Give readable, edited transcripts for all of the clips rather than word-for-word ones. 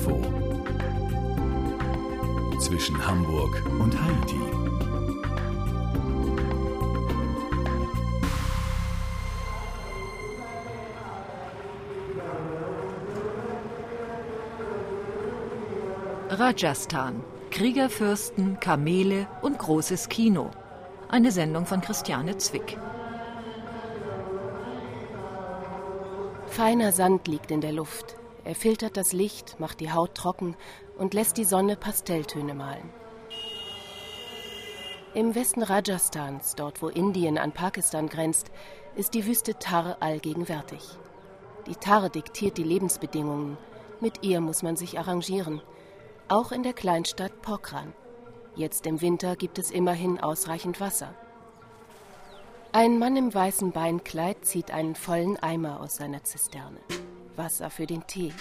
Info zwischen Hamburg und Haiti. Rajasthan. Kriegerfürsten, Kamele und großes Kino. Eine Sendung von Christiane Zwick. Feiner Sand liegt in der Luft. Er filtert das Licht, macht die Haut trocken und lässt die Sonne Pastelltöne malen. Im Westen Rajasthans, dort wo Indien an Pakistan grenzt, ist die Wüste Thar allgegenwärtig. Die Thar diktiert die Lebensbedingungen. Mit ihr muss man sich arrangieren. Auch in der Kleinstadt Pokhran. Jetzt im Winter gibt es immerhin ausreichend Wasser. Ein Mann im weißen Beinkleid zieht einen vollen Eimer aus seiner Zisterne. Wasser für den Tee.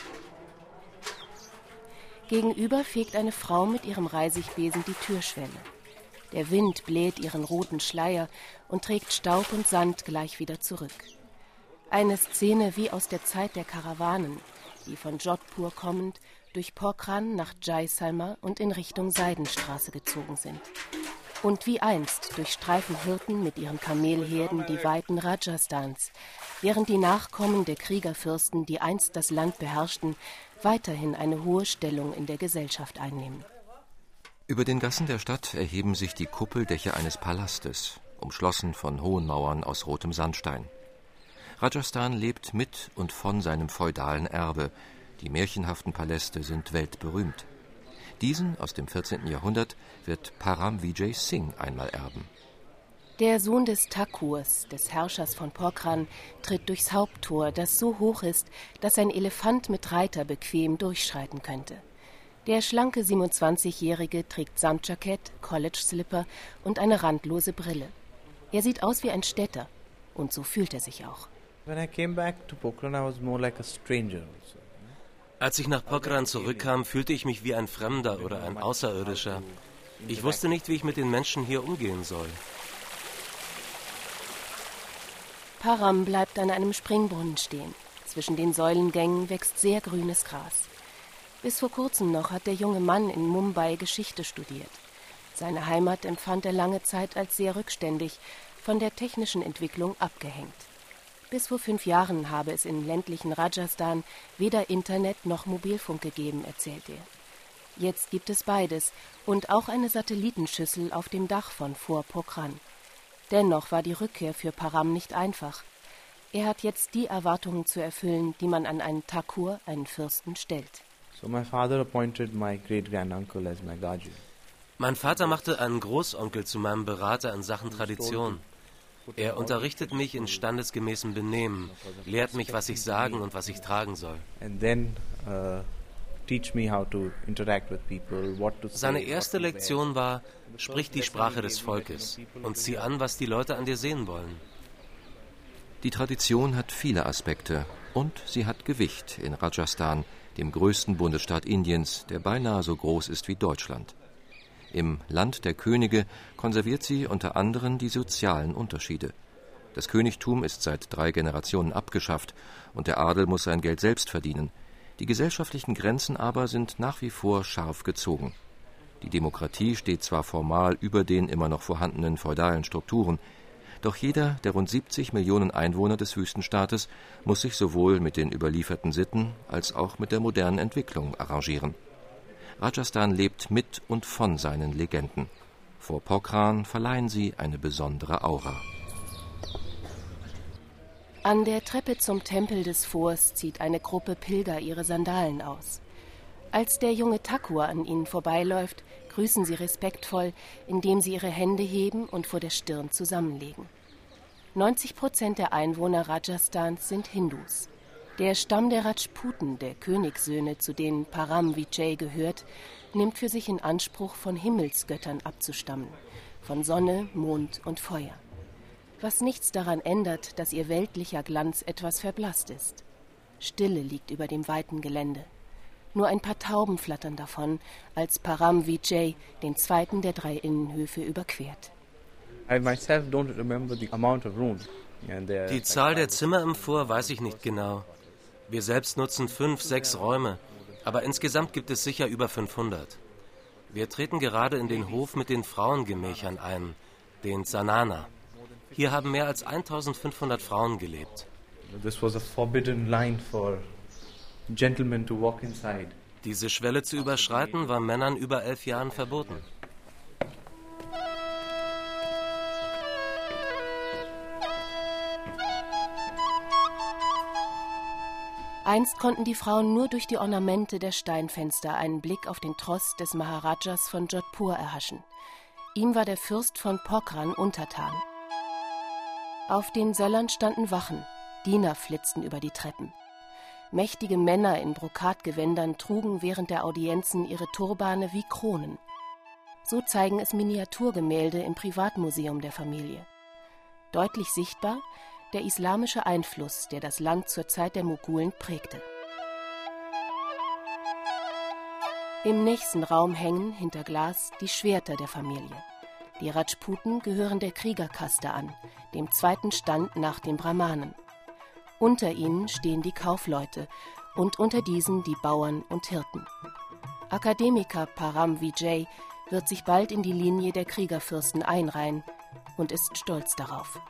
Gegenüber fegt eine Frau mit ihrem Reisigbesen die Türschwelle. Der Wind bläht ihren roten Schleier und trägt Staub und Sand gleich wieder zurück. Eine Szene wie aus der Zeit der Karawanen, die von Jodhpur kommend durch Pokhran nach Jaisalmer und in Richtung Seidenstraße gezogen sind. Und wie einst durchstreifen Hirten mit ihren Kamelherden die Weiten Rajasthans, während die Nachkommen der Kriegerfürsten, die einst das Land beherrschten, weiterhin eine hohe Stellung in der Gesellschaft einnehmen. Über den Gassen der Stadt erheben sich die Kuppeldächer eines Palastes, umschlossen von hohen Mauern aus rotem Sandstein. Rajasthan lebt mit und von seinem feudalen Erbe. Die märchenhaften Paläste sind weltberühmt. Diesen aus dem 14. Jahrhundert wird Param Vijay Singh einmal erben. Der Sohn des Thakurs, des Herrschers von Pokhran, tritt durchs Haupttor, das so hoch ist, dass ein Elefant mit Reiter bequem durchschreiten könnte. Der schlanke 27-Jährige trägt Samtjackett, College-Slipper und eine randlose Brille. Er sieht aus wie ein Städter, und so fühlt er sich auch. Als ich nach Pokhran zurückkam, fühlte ich mich wie ein Fremder oder ein Außerirdischer. Ich wusste nicht, wie ich mit den Menschen hier umgehen soll. Param bleibt an einem Springbrunnen stehen. Zwischen den Säulengängen wächst sehr grünes Gras. Bis vor kurzem noch hat der junge Mann in Mumbai Geschichte studiert. Seine Heimat empfand er lange Zeit als sehr rückständig, von der technischen Entwicklung abgehängt. Bis vor 5 Jahren habe es im ländlichen Rajasthan weder Internet noch Mobilfunk gegeben, erzählt er. Jetzt gibt es beides und auch eine Satellitenschüssel auf dem Dach von Fort Pokhran. Dennoch war die Rückkehr für Param nicht einfach. Er hat jetzt die Erwartungen zu erfüllen, die man an einen Thakur, einen Fürsten, stellt. Mein Vater machte einen Großonkel zu meinem Berater in Sachen Tradition. Er unterrichtet mich in standesgemäßem Benehmen, lehrt mich, was ich sagen und was ich tragen soll. Seine erste Lektion war, sprich die Sprache des Volkes und zieh an, was die Leute an dir sehen wollen. Die Tradition hat viele Aspekte und sie hat Gewicht in Rajasthan, dem größten Bundesstaat Indiens, der beinahe so groß ist wie Deutschland. Im Land der Könige konserviert sie unter anderem die sozialen Unterschiede. Das Königtum ist seit 3 Generationen abgeschafft und der Adel muss sein Geld selbst verdienen. Die gesellschaftlichen Grenzen aber sind nach wie vor scharf gezogen. Die Demokratie steht zwar formal über den immer noch vorhandenen feudalen Strukturen, doch jeder der rund 70 Millionen Einwohner des Wüstenstaates muss sich sowohl mit den überlieferten Sitten als auch mit der modernen Entwicklung arrangieren. Rajasthan lebt mit und von seinen Legenden. Vor Pokhran verleihen sie eine besondere Aura. An der Treppe zum Tempel des Forts zieht eine Gruppe Pilger ihre Sandalen aus. Als der junge Thakur an ihnen vorbeiläuft, grüßen sie respektvoll, indem sie ihre Hände heben und vor der Stirn zusammenlegen. 90% der Einwohner Rajasthans sind Hindus. Der Stamm der Rajputen, der Königssöhne, zu denen Param Vijay gehört, nimmt für sich in Anspruch, von Himmelsgöttern abzustammen, von Sonne, Mond und Feuer. Was nichts daran ändert, dass ihr weltlicher Glanz etwas verblasst ist. Stille liegt über dem weiten Gelände. Nur ein paar Tauben flattern davon, als Param Vijay den 2. der 3 Innenhöfe überquert. Die Zahl der Zimmer im Fort weiß ich nicht genau. Wir selbst nutzen 5, 6 Räume. Aber insgesamt gibt es sicher über 500. Wir treten gerade in den Hof mit den Frauengemächern ein, den Zanana. Hier haben mehr als 1500 Frauen gelebt. This was a forbidden line for gentlemen to walk inside. Diese Schwelle zu überschreiten, war Männern über 11 Jahren verboten. Einst konnten die Frauen nur durch die Ornamente der Steinfenster einen Blick auf den Tross des Maharajas von Jodhpur erhaschen. Ihm war der Fürst von Pokhran untertan. Auf den Söllern standen Wachen, Diener flitzten über die Treppen. Mächtige Männer in Brokatgewändern trugen während der Audienzen ihre Turbane wie Kronen. So zeigen es Miniaturgemälde im Privatmuseum der Familie. Deutlich sichtbar der islamische Einfluss, der das Land zur Zeit der Mogulen prägte. Im nächsten Raum hängen, hinter Glas, die Schwerter der Familie. Die Rajputen gehören der Kriegerkaste an, dem zweiten Stand nach den Brahmanen. Unter ihnen stehen die Kaufleute und unter diesen die Bauern und Hirten. Akademiker Param Vijay wird sich bald in die Linie der Kriegerfürsten einreihen und ist stolz darauf.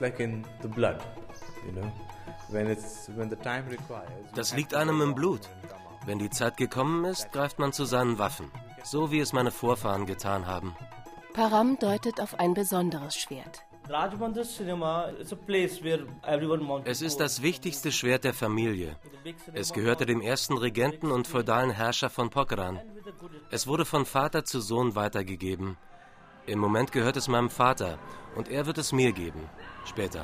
Das liegt einem im Blut. Wenn die Zeit gekommen ist, greift man zu seinen Waffen, so wie es meine Vorfahren getan haben. Param deutet auf ein besonderes Schwert. Es ist das wichtigste Schwert der Familie. Es gehörte dem ersten Regenten und feudalen Herrscher von Pokhran. Es wurde von Vater zu Sohn weitergegeben. Im Moment gehört es meinem Vater und er wird es mir geben. Später.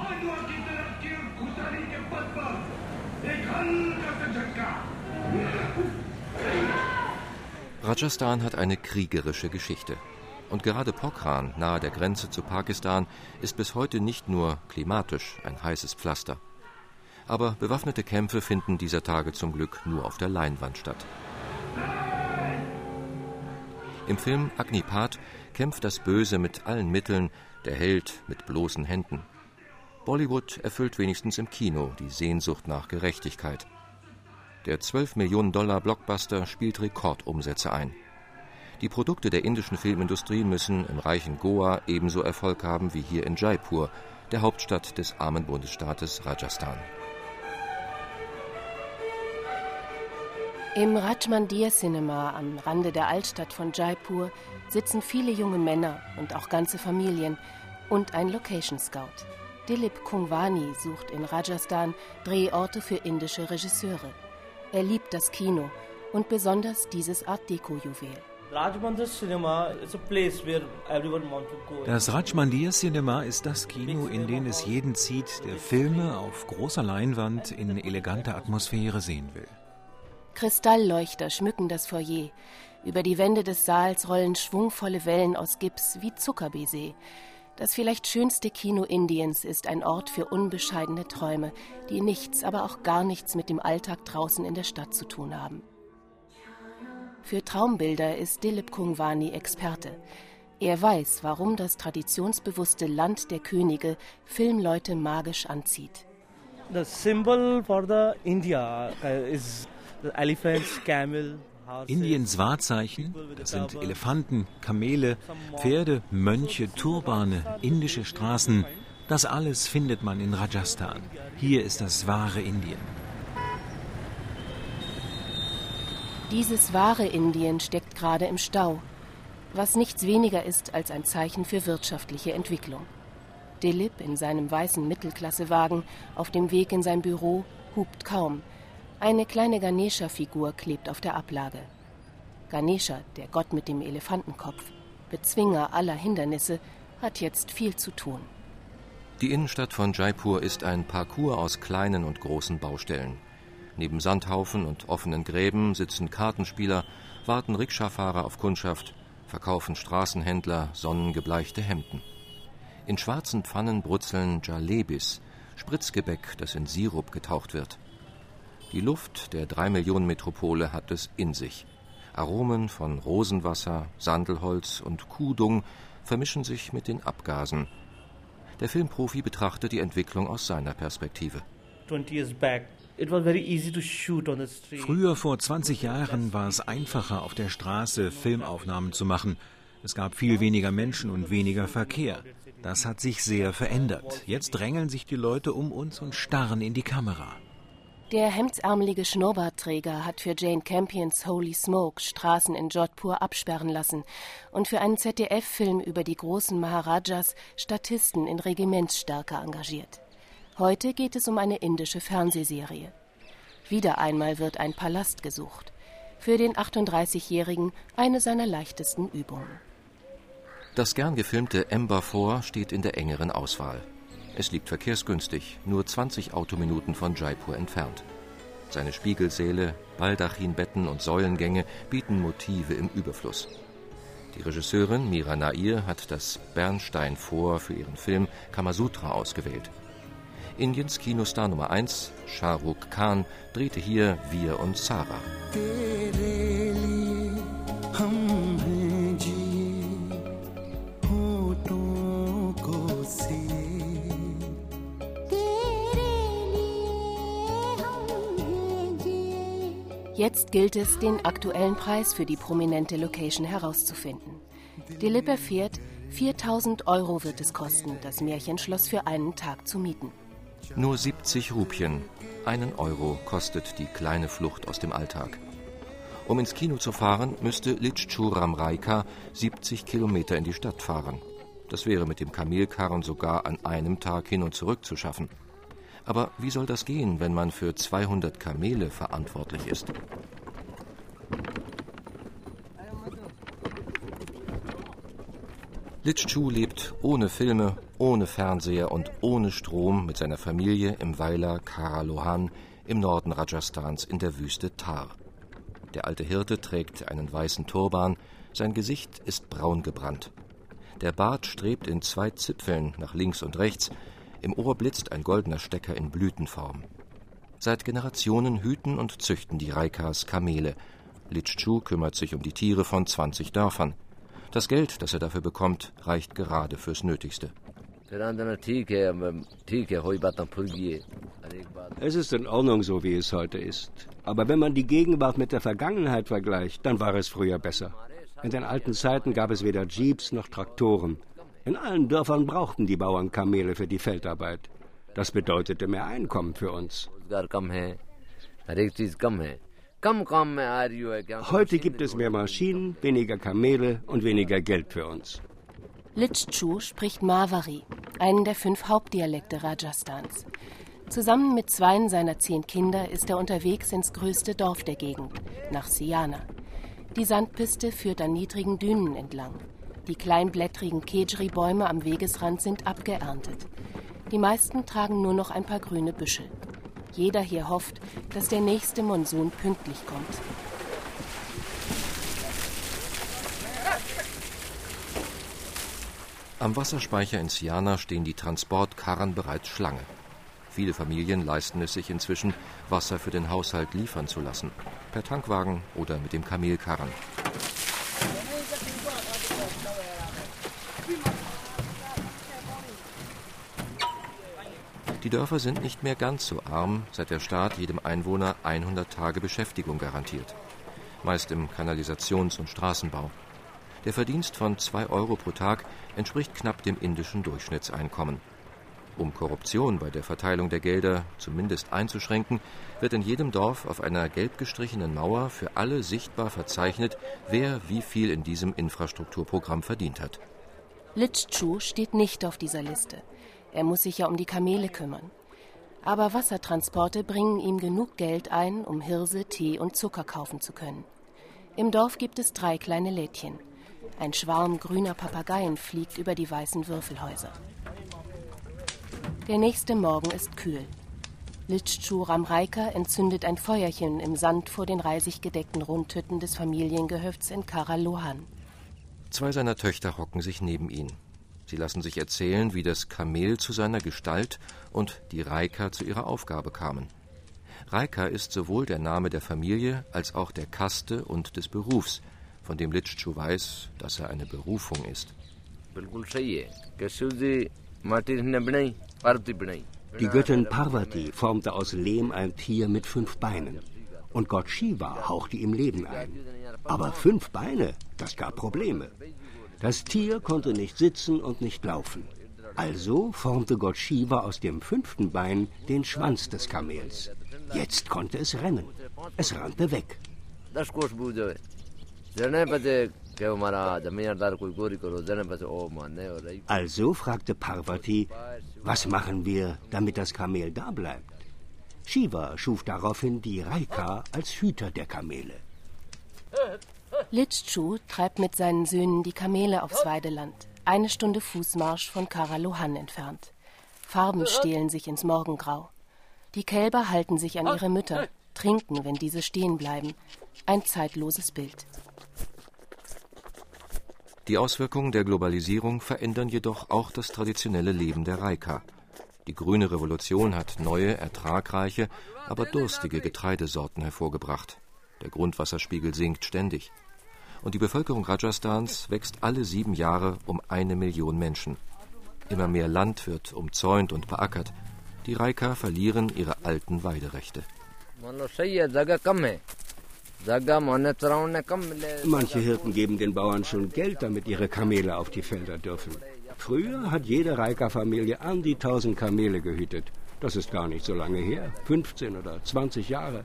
Rajasthan hat eine kriegerische Geschichte. Und gerade Pokhran, nahe der Grenze zu Pakistan, ist bis heute nicht nur klimatisch ein heißes Pflaster. Aber bewaffnete Kämpfe finden dieser Tage zum Glück nur auf der Leinwand statt. Im Film Agnipath kämpft das Böse mit allen Mitteln, der Held mit bloßen Händen. Bollywood erfüllt wenigstens im Kino die Sehnsucht nach Gerechtigkeit. Der $12-Millionen-Blockbuster spielt Rekordumsätze ein. Die Produkte der indischen Filmindustrie müssen im reichen Goa ebenso Erfolg haben wie hier in Jaipur, der Hauptstadt des armen Bundesstaates Rajasthan. Im Raj Mandir Cinema am Rande der Altstadt von Jaipur sitzen viele junge Männer und auch ganze Familien und ein Location Scout. Dilip Kungwani sucht in Rajasthan Drehorte für indische Regisseure. Er liebt das Kino und besonders dieses Art-Deco-Juwel. Das Raj Mandir Cinema ist das Kino, in dem es jeden zieht, der Filme auf großer Leinwand in eleganter Atmosphäre sehen will. Kristallleuchter schmücken das Foyer. Über die Wände des Saals rollen schwungvolle Wellen aus Gips wie Zuckerbaiser. Das vielleicht schönste Kino Indiens ist ein Ort für unbescheidene Träume, die nichts, aber auch gar nichts mit dem Alltag draußen in der Stadt zu tun haben. Für Traumbilder ist Dilip Kungwani Experte. Er weiß, warum das traditionsbewusste Land der Könige Filmleute magisch anzieht. The symbol for the India is the elephants, camel. Indiens Wahrzeichen, das sind Elefanten, Kamele, Pferde, Mönche, Turbane, indische Straßen. Das alles findet man in Rajasthan. Hier ist das wahre Indien. Dieses wahre Indien steckt gerade im Stau, was nichts weniger ist als ein Zeichen für wirtschaftliche Entwicklung. Dilip in seinem weißen Mittelklassewagen auf dem Weg in sein Büro hupt kaum. Eine kleine Ganesha-Figur klebt auf der Ablage. Ganesha, der Gott mit dem Elefantenkopf, Bezwinger aller Hindernisse, hat jetzt viel zu tun. Die Innenstadt von Jaipur ist ein Parcours aus kleinen und großen Baustellen. Neben Sandhaufen und offenen Gräben sitzen Kartenspieler, warten Rikscha-Fahrer auf Kundschaft, verkaufen Straßenhändler sonnengebleichte Hemden. In schwarzen Pfannen brutzeln Jalebis, Spritzgebäck, das in Sirup getaucht wird. Die Luft der 3-Millionen-Metropole hat es in sich. Aromen von Rosenwasser, Sandelholz und Kuhdung vermischen sich mit den Abgasen. Der Filmprofi betrachtet die Entwicklung aus seiner Perspektive. 20 years back, Früher, vor 20 Jahren, war es einfacher, auf der Straße Filmaufnahmen zu machen. Es gab viel weniger Menschen und weniger Verkehr. Das hat sich sehr verändert. Jetzt drängeln sich die Leute um uns und starren in die Kamera. Der hemdsärmelige Schnurrbartträger hat für Jane Campions Holy Smoke Straßen in Jodhpur absperren lassen und für einen ZDF-Film über die großen Maharajas Statisten in Regimentsstärke engagiert. Heute geht es um eine indische Fernsehserie. Wieder einmal wird ein Palast gesucht. Für den 38-Jährigen eine seiner leichtesten Übungen. Das gern gefilmte Ember Fort steht in der engeren Auswahl. Es liegt verkehrsgünstig, nur 20 Autominuten von Jaipur entfernt. Seine Spiegelsäle, Baldachinbetten und Säulengänge bieten Motive im Überfluss. Die Regisseurin Mira Nair hat das Bernstein Fort für ihren Film Kamasutra ausgewählt. Indiens Kinostar Nummer 1, Shah Rukh Khan, drehte hier Wir und Sarah. Jetzt gilt es, den aktuellen Preis für die prominente Location herauszufinden. Dilip erfährt, 4.000 € wird es kosten, das Märchenschloss für einen Tag zu mieten. Nur 70 Rupien, 1 Euro, kostet die kleine Flucht aus dem Alltag. Um ins Kino zu fahren, müsste Lichchu Ramraika 70 Kilometer in die Stadt fahren. Das wäre mit dem Kamelkarren sogar an einem Tag hin und zurück zu schaffen. Aber wie soll das gehen, wenn man für 200 Kamele verantwortlich ist? Lichchu lebt ohne Filme, ohne Fernseher und ohne Strom mit seiner Familie im Weiler Karalohan im Norden Rajasthans in der Wüste Thar. Der alte Hirte trägt einen weißen Turban, sein Gesicht ist braun gebrannt. Der Bart strebt in 2 Zipfeln nach links und rechts, im Ohr blitzt ein goldener Stecker in Blütenform. Seit Generationen hüten und züchten die Raikas Kamele. Lichchu kümmert sich um die Tiere von 20 Dörfern. Das Geld, das er dafür bekommt, reicht gerade fürs Nötigste. Es ist in Ordnung, so wie es heute ist. Aber wenn man die Gegenwart mit der Vergangenheit vergleicht, dann war es früher besser. In den alten Zeiten gab es weder Jeeps noch Traktoren. In allen Dörfern brauchten die Bauern Kamele für die Feldarbeit. Das bedeutete mehr Einkommen für uns. Heute gibt es mehr Maschinen, weniger Kamele und weniger Geld für uns. Lichchu spricht Marwari, einen der 5 Hauptdialekte Rajasthans. Zusammen mit 2 seiner 10 Kinder ist er unterwegs ins größte Dorf der Gegend, nach Siana. Die Sandpiste führt an niedrigen Dünen entlang. Die kleinblättrigen Kejri-Bäume am Wegesrand sind abgeerntet. Die meisten tragen nur noch ein paar grüne Büschel. Jeder hier hofft, dass der nächste Monsun pünktlich kommt. Am Wasserspeicher in Siana stehen die Transportkarren bereits Schlange. Viele Familien leisten es sich inzwischen, Wasser für den Haushalt liefern zu lassen. Per Tankwagen oder mit dem Kamelkarren. Die Dörfer sind nicht mehr ganz so arm, seit der Staat jedem Einwohner 100 Tage Beschäftigung garantiert. Meist im Kanalisations- und Straßenbau. Der Verdienst von 2 Euro pro Tag entspricht knapp dem indischen Durchschnittseinkommen. Um Korruption bei der Verteilung der Gelder zumindest einzuschränken, wird in jedem Dorf auf einer gelb gestrichenen Mauer für alle sichtbar verzeichnet, wer wie viel in diesem Infrastrukturprogramm verdient hat. Lichchu steht nicht auf dieser Liste. Er muss sich ja um die Kamele kümmern. Aber Wassertransporte bringen ihm genug Geld ein, um Hirse, Tee und Zucker kaufen zu können. Im Dorf gibt es 3 kleine Lädchen. Ein Schwarm grüner Papageien fliegt über die weißen Würfelhäuser. Der nächste Morgen ist kühl. Lichchu Ramraika entzündet ein Feuerchen im Sand vor den reisig gedeckten Rundhütten des Familiengehöfts in Karalohan. 2 seiner Töchter hocken sich neben ihn. Sie lassen sich erzählen, wie das Kamel zu seiner Gestalt und die Raika zu ihrer Aufgabe kamen. Raika ist sowohl der Name der Familie als auch der Kaste und des Berufs, von dem Lichchu weiß, dass er eine Berufung ist. Die Göttin Parvati formte aus Lehm ein Tier mit 5 Beinen. Und Gott Shiva hauchte ihm Leben ein. Aber 5 Beine, das gab Probleme. Das Tier konnte nicht sitzen und nicht laufen. Also formte Gott Shiva aus dem 5. Bein den Schwanz des Kamels. Jetzt konnte es rennen. Es rannte weg. Also fragte Parvati, was machen wir, damit das Kamel da bleibt? Shiva schuf daraufhin die Raika als Hüter der Kamele. Litschu treibt mit seinen Söhnen die Kamele aufs Weideland, 1 Stunde Fußmarsch von Karalohan entfernt. Farben stehlen sich ins Morgengrau. Die Kälber halten sich an ihre Mütter, trinken, wenn diese stehen bleiben. Ein zeitloses Bild. Die Auswirkungen der Globalisierung verändern jedoch auch das traditionelle Leben der Raika. Die grüne Revolution hat neue, ertragreiche, aber durstige Getreidesorten hervorgebracht. Der Grundwasserspiegel sinkt ständig. Und die Bevölkerung Rajasthans wächst alle 7 Jahre um 1 Million Menschen. Immer mehr Land wird umzäunt und beackert. Die Raika verlieren ihre alten Weiderechte. Manche Hirten geben den Bauern schon Geld, damit ihre Kamele auf die Felder dürfen. Früher hat jede Raika-Familie an die 1000 Kamele gehütet. Das ist gar nicht so lange her, 15 oder 20 Jahre.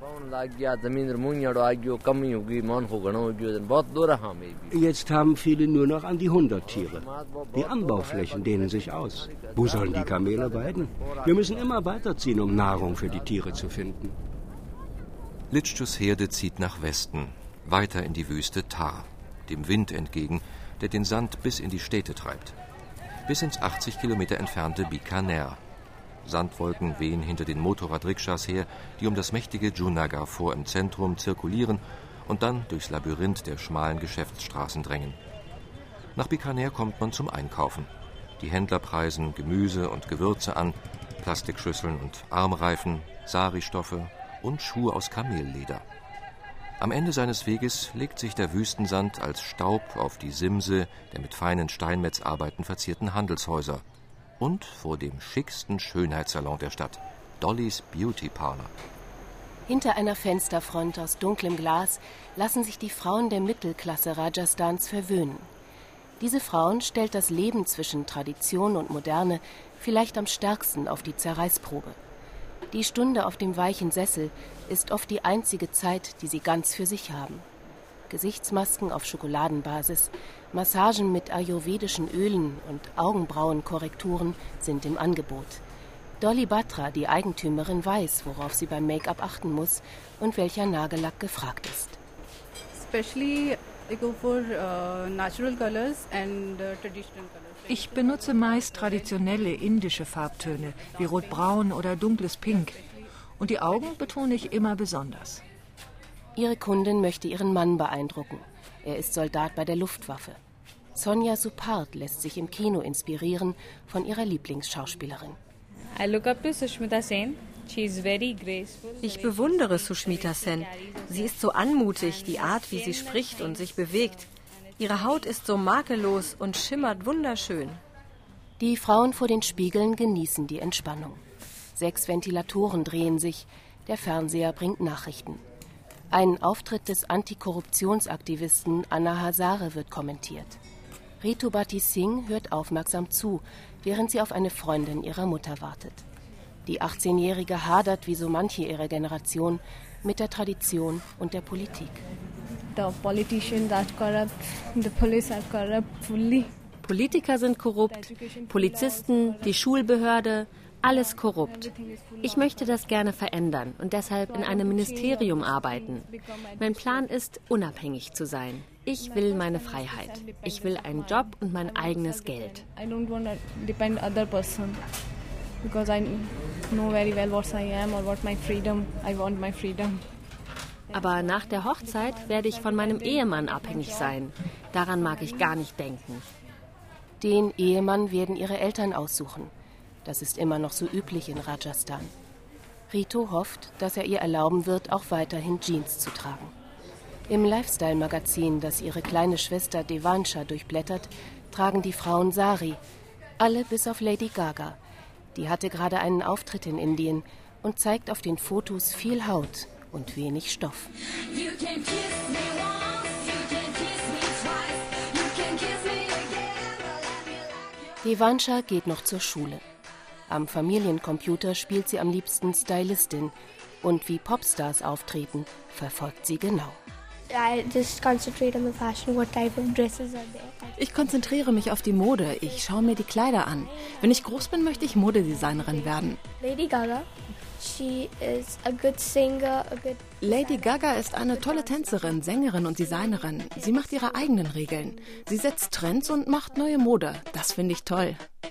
Jetzt haben viele nur noch an die 100 Tiere. Die Anbauflächen dehnen sich aus. Wo sollen die Kamele weiden? Wir müssen immer weiterziehen, um Nahrung für die Tiere zu finden. Litschus Herde zieht nach Westen, weiter in die Wüste Thar, dem Wind entgegen, der den Sand bis in die Städte treibt. Bis ins 80 Kilometer entfernte Bikaner. Sandwolken wehen hinter den Motorradrikschas her, die um das mächtige Junagar Fort im Zentrum zirkulieren und dann durchs Labyrinth der schmalen Geschäftsstraßen drängen. Nach Bikaner kommt man zum Einkaufen. Die Händler preisen Gemüse und Gewürze an, Plastikschüsseln und Armreifen, Sari-Stoffe und Schuhe aus Kamelleder. Am Ende seines Weges legt sich der Wüstensand als Staub auf die Simse der mit feinen Steinmetzarbeiten verzierten Handelshäuser und vor dem schicksten Schönheitssalon der Stadt, Dollys Beauty Parlor. Hinter einer Fensterfront aus dunklem Glas lassen sich die Frauen der Mittelklasse Rajasthans verwöhnen. Diese Frauen stellt das Leben zwischen Tradition und Moderne vielleicht am stärksten auf die Zerreißprobe. Die Stunde auf dem weichen Sessel ist oft die einzige Zeit, die sie ganz für sich haben. Gesichtsmasken auf Schokoladenbasis, Massagen mit ayurvedischen Ölen und Augenbrauenkorrekturen sind im Angebot. Dolly Batra, die Eigentümerin, weiß, worauf sie beim Make-up achten muss und welcher Nagellack gefragt ist. Ich benutze meist traditionelle indische Farbtöne, wie rotbraun oder dunkles Pink. Und die Augen betone ich immer besonders. Ihre Kundin möchte ihren Mann beeindrucken. Er ist Soldat bei der Luftwaffe. Sonja Suppart lässt sich im Kino inspirieren von ihrer Lieblingsschauspielerin. Ich bewundere Sushmita Sen. Sie ist so anmutig, die Art, wie sie spricht und sich bewegt. Ihre Haut ist so makellos und schimmert wunderschön. Die Frauen vor den Spiegeln genießen die Entspannung. 6 Ventilatoren drehen sich. Der Fernseher bringt Nachrichten. Ein Auftritt des Antikorruptionsaktivisten Anna Hazare wird kommentiert. Ritu Bhatti Singh hört aufmerksam zu, während sie auf eine Freundin ihrer Mutter wartet. Die 18-Jährige hadert wie so manche ihrer Generation mit der Tradition und der Politik. Politiker sind korrupt, Polizisten, die Schulbehörde, alles korrupt. Ich möchte das gerne verändern und deshalb in einem Ministerium arbeiten. Mein Plan ist, unabhängig zu sein. Ich will meine Freiheit. Ich will einen Job und mein eigenes Geld. Aber nach der Hochzeit werde ich von meinem Ehemann abhängig sein. Daran mag ich gar nicht denken. Den Ehemann werden ihre Eltern aussuchen. Das ist immer noch so üblich in Rajasthan. Ritu hofft, dass er ihr erlauben wird, auch weiterhin Jeans zu tragen. Im Lifestyle-Magazin, das ihre kleine Schwester Devansha durchblättert, tragen die Frauen Sari. Alle bis auf Lady Gaga. Die hatte gerade einen Auftritt in Indien und zeigt auf den Fotos viel Haut und wenig Stoff. Devansha geht noch zur Schule. Am Familiencomputer spielt sie am liebsten Stylistin und wie Popstars auftreten, verfolgt sie genau. Ich konzentriere mich auf die Mode. Ich schaue mir die Kleider an. Wenn ich groß bin, möchte ich Modedesignerin werden. Lady Gaga ist eine tolle Tänzerin, Sängerin und Designerin. Sie macht ihre eigenen Regeln. Sie setzt Trends und macht neue Mode. Das finde ich toll.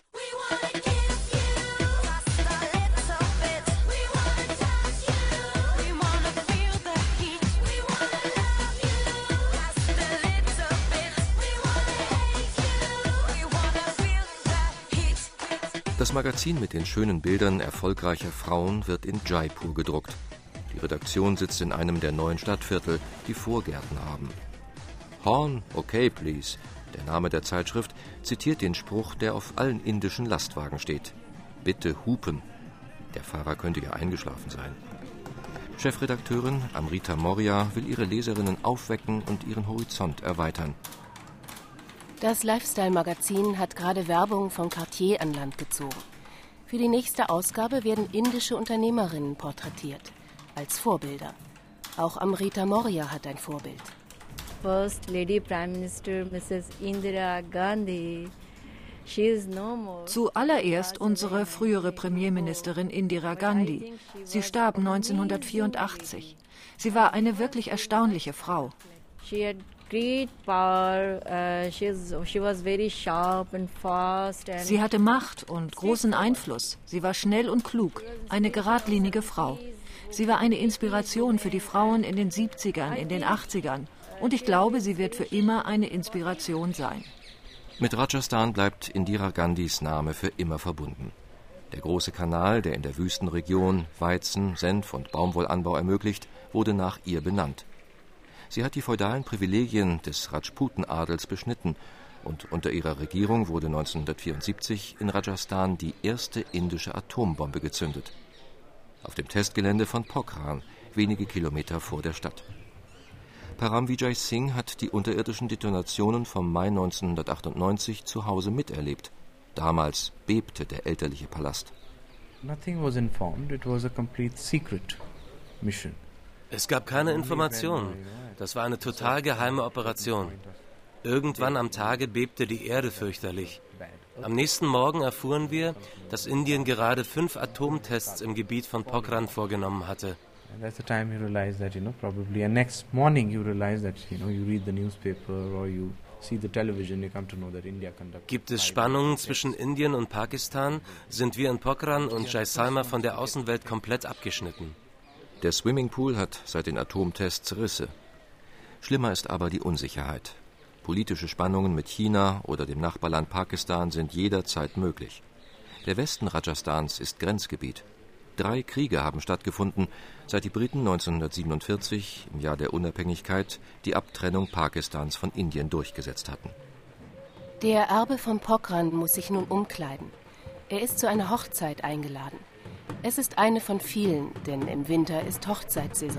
Das Magazin mit den schönen Bildern erfolgreicher Frauen wird in Jaipur gedruckt. Die Redaktion sitzt in einem der neuen Stadtviertel, die Vorgärten haben. Horn, okay, please, der Name der Zeitschrift, zitiert den Spruch, der auf allen indischen Lastwagen steht. Bitte hupen. Der Fahrer könnte ja eingeschlafen sein. Chefredakteurin Amrita Moria will ihre Leserinnen aufwecken und ihren Horizont erweitern. Das Lifestyle-Magazin hat gerade Werbung von Cartier an Land gezogen. Für die nächste Ausgabe werden indische Unternehmerinnen porträtiert, als Vorbilder. Auch Amrita Moria hat ein Vorbild. First Lady Prime Minister Mrs. Indira Gandhi. Zuallererst unsere frühere Premierministerin Indira Gandhi. Sie starb 1984. Sie war eine wirklich erstaunliche Frau. Sie hatte Macht und großen Einfluss. Sie war schnell und klug, eine geradlinige Frau. Sie war eine Inspiration für die Frauen in den 70ern, in den 80ern. Und ich glaube, sie wird für immer eine Inspiration sein. Mit Rajasthan bleibt Indira Gandhis Name für immer verbunden. Der große Kanal, der in der Wüstenregion Weizen-, Senf- und Baumwollanbau ermöglicht, wurde nach ihr benannt. Sie hat die feudalen Privilegien des Rajputenadels beschnitten und unter ihrer Regierung wurde 1974 in Rajasthan die erste indische Atombombe gezündet. Auf dem Testgelände von Pokhran, wenige Kilometer vor der Stadt. Param Vijay Singh hat die unterirdischen Detonationen vom Mai 1998 zu Hause miterlebt. Damals bebte der elterliche Palast. Nothing was informed. It was a complete secret mission. Es gab keine Informationen. Das war eine total geheime Operation. Irgendwann am Tage bebte die Erde fürchterlich. Am nächsten Morgen erfuhren wir, dass Indien gerade 5 Atomtests im Gebiet von Pokhran vorgenommen hatte. That's the time you realize that, probably. And next morning you realize that, you read the newspaper or you see the television, you come to know that India conducted. Gibt es Spannungen zwischen Indien und Pakistan, sind wir in Pokhran und Jaisalmer von der Außenwelt komplett abgeschnitten. Der Swimmingpool hat seit den Atomtests Risse. Schlimmer ist aber die Unsicherheit. Politische Spannungen mit China oder dem Nachbarland Pakistan sind jederzeit möglich. Der Westen Rajasthans ist Grenzgebiet. 3 Kriege haben stattgefunden, seit die Briten 1947, im Jahr der Unabhängigkeit, die Abtrennung Pakistans von Indien durchgesetzt hatten. Der Erbe von Pokhran muss sich nun umkleiden. Er ist zu einer Hochzeit eingeladen. Es ist eine von vielen, denn im Winter ist Hochzeitssaison.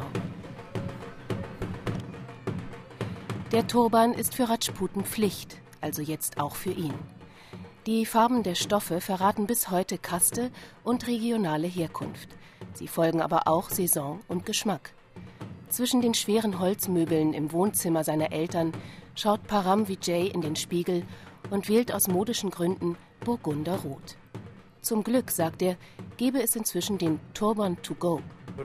Der Turban ist für Rajputen Pflicht, also jetzt auch für ihn. Die Farben der Stoffe verraten bis heute Kaste und regionale Herkunft. Sie folgen aber auch Saison und Geschmack. Zwischen den schweren Holzmöbeln im Wohnzimmer seiner Eltern schaut Param Vijay in den Spiegel und wählt aus modischen Gründen Burgunderrot. Zum Glück, sagt er, gebe es inzwischen den Turban to go.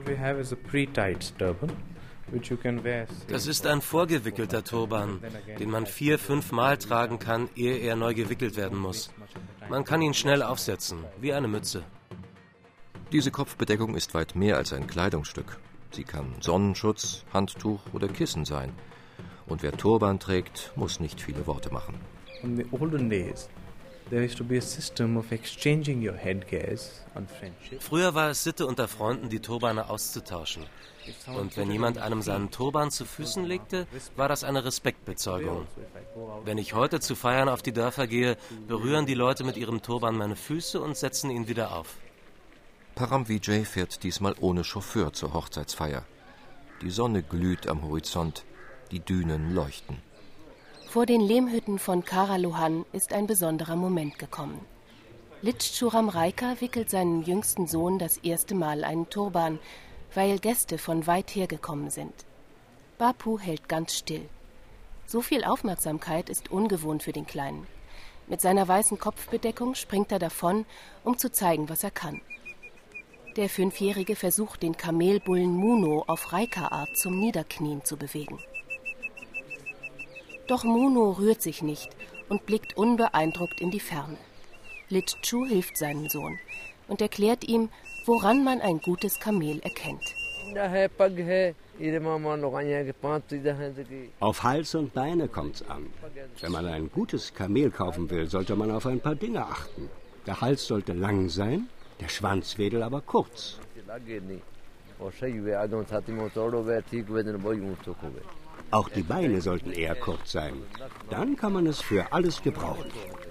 Das ist ein vorgewickelter Turban, den man 4-5 Mal tragen kann, ehe er neu gewickelt werden muss. Man kann ihn schnell aufsetzen, wie eine Mütze. Diese Kopfbedeckung ist weit mehr als ein Kleidungsstück. Sie kann Sonnenschutz, Handtuch oder Kissen sein. Und wer Turban trägt, muss nicht viele Worte machen. In the olden days, Früher war es Sitte unter Freunden, die Turbane auszutauschen. Und wenn jemand einem seinen Turban zu Füßen legte, war das eine Respektbezeugung. Wenn ich heute zu Feiern auf die Dörfer gehe, berühren die Leute mit ihrem Turban meine Füße und setzen ihn wieder auf. Param Vijay fährt diesmal ohne Chauffeur zur Hochzeitsfeier. Die Sonne glüht am Horizont, die Dünen leuchten. Vor den Lehmhütten von Karaluhan ist ein besonderer Moment gekommen. Litschchuram Raika wickelt seinem jüngsten Sohn das erste Mal einen Turban, weil Gäste von weit her gekommen sind. Bapu hält ganz still. So viel Aufmerksamkeit ist ungewohnt für den Kleinen. Mit seiner weißen Kopfbedeckung springt er davon, um zu zeigen, was er kann. Der 5-Jährige versucht, den Kamelbullen Muno auf Raika-Art zum Niederknien zu bewegen. Doch Muno rührt sich nicht und blickt unbeeindruckt in die Ferne. Litchu hilft seinem Sohn und erklärt ihm, woran man ein gutes Kamel erkennt. Auf Hals und Beine kommt's an. Wenn man ein gutes Kamel kaufen will, sollte man auf ein paar Dinge achten. Der Hals sollte lang sein, der Schwanzwedel aber kurz. Auch die Beine sollten eher kurz sein. Dann kann man es für alles gebrauchen.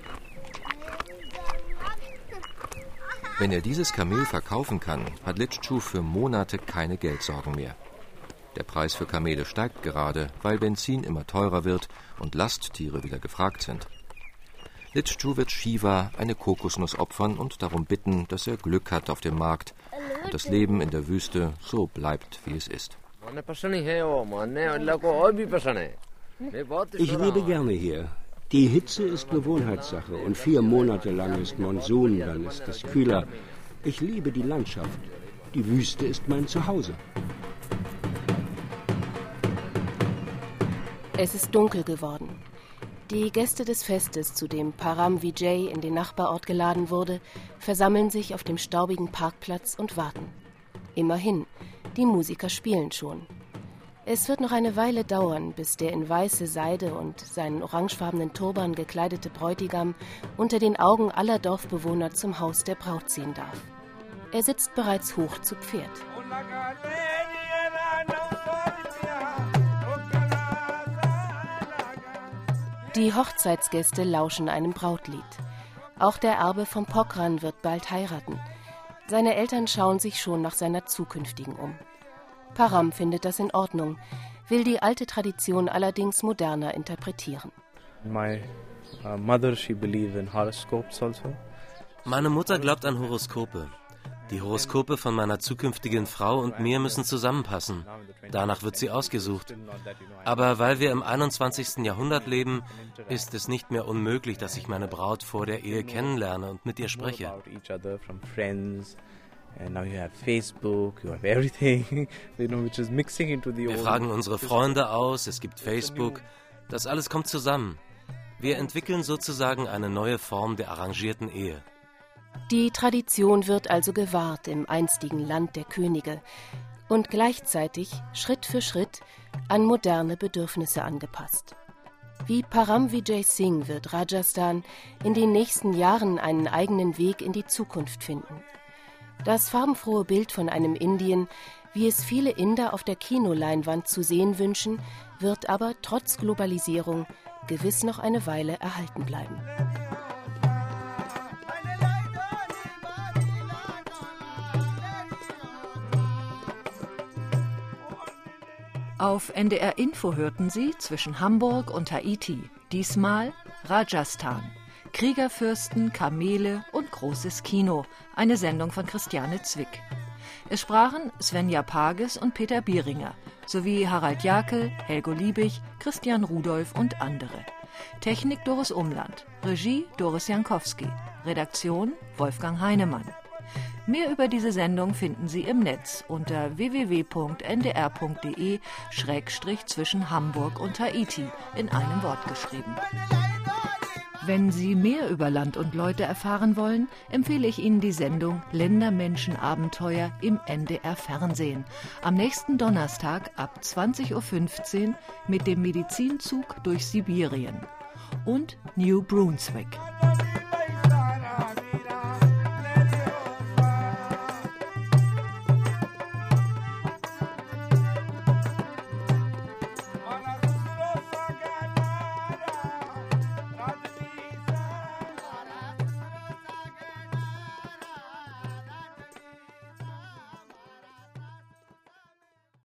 Wenn er dieses Kamel verkaufen kann, hat Litschchu für Monate keine Geldsorgen mehr. Der Preis für Kamele steigt gerade, weil Benzin immer teurer wird und Lasttiere wieder gefragt sind. Litschchu wird Shiva eine Kokosnuss opfern und darum bitten, dass er Glück hat auf dem Markt und das Leben in der Wüste so bleibt, wie es ist. Ich lebe gerne hier. Die Hitze ist Gewohnheitssache und 4 Monate lang ist Monsun, dann ist es kühler. Ich liebe die Landschaft. Die Wüste ist mein Zuhause. Es ist dunkel geworden. Die Gäste des Festes, zu dem Param Vijay in den Nachbarort geladen wurde, versammeln sich auf dem staubigen Parkplatz und warten. Immerhin, die Musiker spielen schon. Es wird noch eine Weile dauern, bis der in weiße Seide und seinen orangefarbenen Turban gekleidete Bräutigam unter den Augen aller Dorfbewohner zum Haus der Braut ziehen darf. Er sitzt bereits hoch zu Pferd. Die Hochzeitsgäste lauschen einem Brautlied. Auch der Erbe von Pokhran wird bald heiraten. Seine Eltern schauen sich schon nach seiner zukünftigen um. Param findet das in Ordnung, will die alte Tradition allerdings moderner interpretieren. Meine Mutter glaubt an Horoskope. Die Horoskope von meiner zukünftigen Frau und mir müssen zusammenpassen. Danach wird sie ausgesucht. Aber weil wir im 21. Jahrhundert leben, ist es nicht mehr unmöglich, dass ich meine Braut vor der Ehe kennenlerne und mit ihr spreche. Wir fragen unsere Freunde aus, es gibt Facebook. Das alles kommt zusammen. Wir entwickeln sozusagen eine neue Form der arrangierten Ehe. Die Tradition wird also gewahrt im einstigen Land der Könige und gleichzeitig Schritt für Schritt an moderne Bedürfnisse angepasst. Wie Param Vijay Singh wird Rajasthan in den nächsten Jahren einen eigenen Weg in die Zukunft finden. Das farbenfrohe Bild von einem Indien, wie es viele Inder auf der Kinoleinwand zu sehen wünschen, wird aber trotz Globalisierung gewiss noch eine Weile erhalten bleiben. Auf NDR Info hörten Sie zwischen Hamburg und Haiti, diesmal Rajasthan. Kriegerfürsten, Kamele und großes Kino, eine Sendung von Christiane Zwick. Es sprachen Svenja Pages und Peter Bieringer, sowie Harald Jakel, Helgo Liebig, Christian Rudolph und andere. Technik Doris Umland, Regie Doris Jankowski, Redaktion Wolfgang Heinemann. Mehr über diese Sendung finden Sie im Netz unter www.ndr.de/zwischen Hamburg und Haiti in einem Wort geschrieben. Wenn Sie mehr über Land und Leute erfahren wollen, empfehle ich Ihnen die Sendung Ländermenschenabenteuer im NDR Fernsehen. Am nächsten Donnerstag ab 20:15 Uhr mit dem Medizinzug durch Sibirien und New Brunswick.